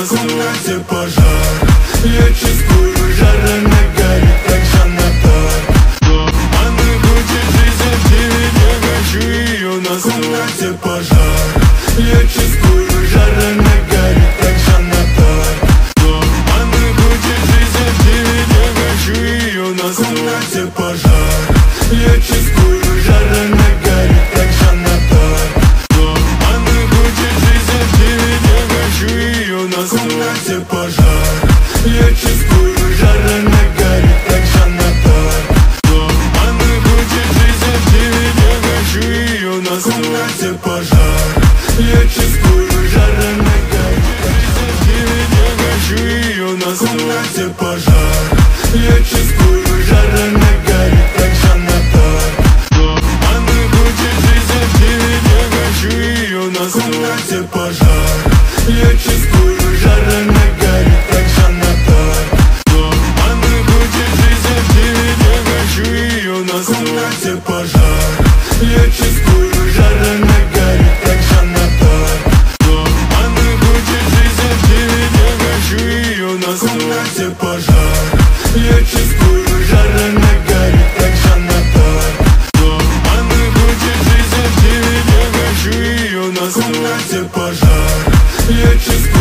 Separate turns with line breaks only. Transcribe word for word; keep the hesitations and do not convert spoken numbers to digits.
нас в комнате пожар. Я чувствую, жара нагорит, как Жанна Дарк. Она хочет жизнь отделить, я хочу ее. У нас в комнате пожар. Я чувствую, жара нагорит, как Жанна Дарк. Она хочет жизнь отделить, я хочу ее. У нас в комнате пожар. Я чувствую, жара нагорит, как Жанна Дарк. Она хочет жизнь отделить, я хочу ее. У нас в комнате пожар. Я чувствую, жара нагорит, как Жанна Дарк. Она хочет жизнь отделить, я хочу ее. У нас в комнате пожар. Я чувствую, жара нагорит, жизнь отделить, я хочу ее. У нас в комнате пожар. Я чувствую, жара нагорит, как Жанна Дарк. Она хочет жизнь отделить, я хочу ее. У нас в комнате пожар. Я чувствую, жара нагорит, как Жанна Дарк. Она хочет жизнь отделить, я хочу ее. У нас в комнате пожар. Я чувствую, жара нагорит, как Жанна Дарк. Она хочет жизнь отделить, я хочу ее. У нас в комнате пожар. Я чувствую, жара нагорит, как Жанна Дарк. Она хочет жизнь отделить, я хочу ее. У нас в комнате пожар. Я чувствую.